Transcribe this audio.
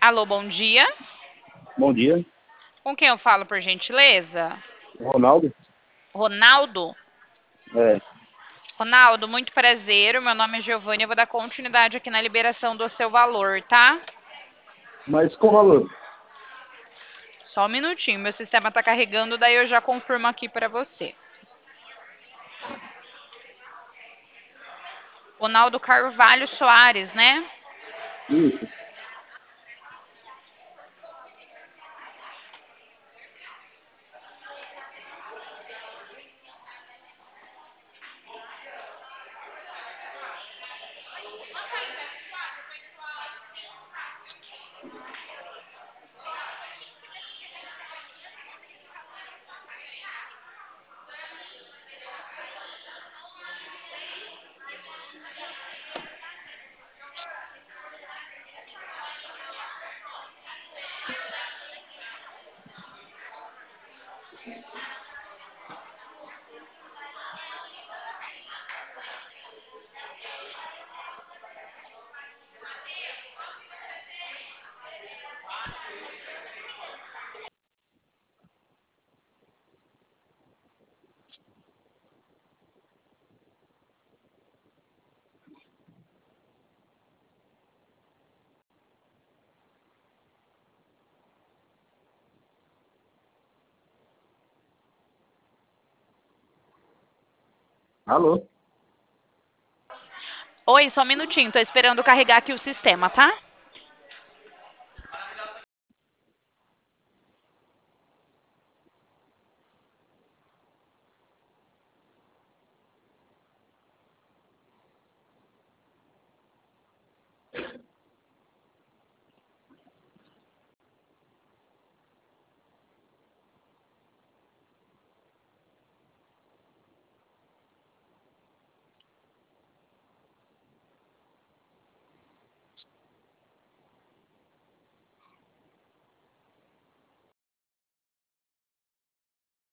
Alô, bom dia. Bom dia, Com quem eu falo, por gentileza? Ronaldo. Ronaldo? É, Ronaldo, muito prazer. O meu nome é Giovanni. Eu vou dar continuidade aqui na liberação do seu valor, tá? mas qual o valor? Só um minutinho. Meu sistema tá carregando, daí eu já confirmo aqui para você. Ronaldo Carvalho Soares, né? Isso. Alô? Oi, só um minutinho. Tô esperando carregar aqui o sistema, tá?